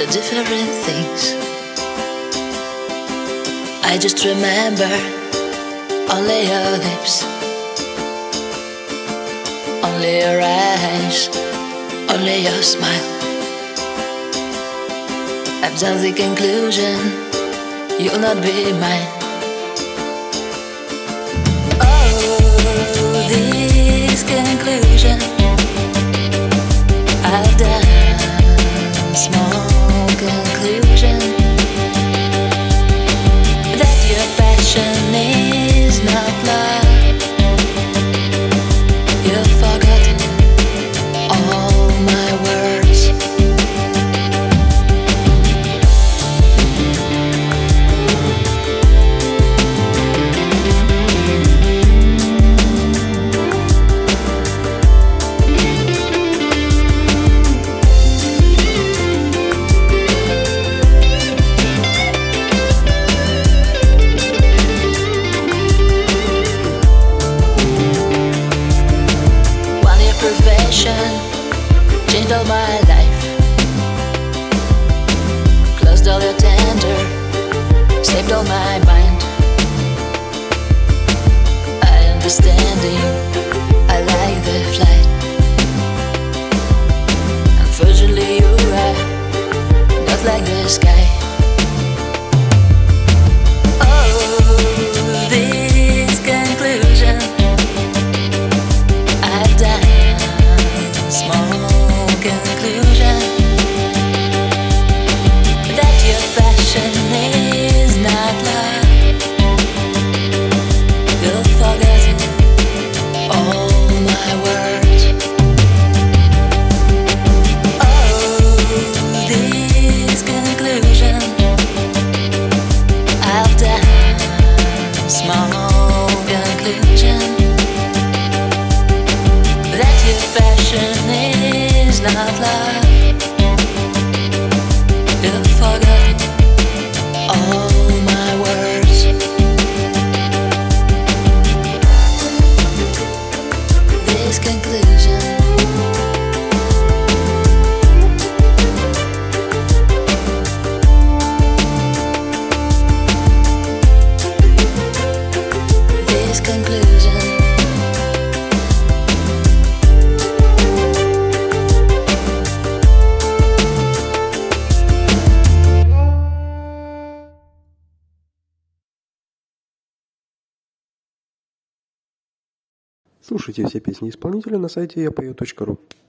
different things. I just remember only your lips, only your eyes, only your smile. I've drawn the conclusion you'll not be mine. Oh, this conclusion I've done, small conclusion that your passion is not love. You've forgotten all my words. Changed all my life, closed all your tender, saved all my mind. I understanding, I like the flight. Unfortunately you are not like the sky. Oh, this conclusion I've done, small conclusion that your passion is not love. You've forgotten all my words. Oh, this conclusion I've done, small conclusion that your passion is not love. You've forgotten all my words. This conclusion This conclusion Слушайте все песни исполнителя на сайте yapою.ru.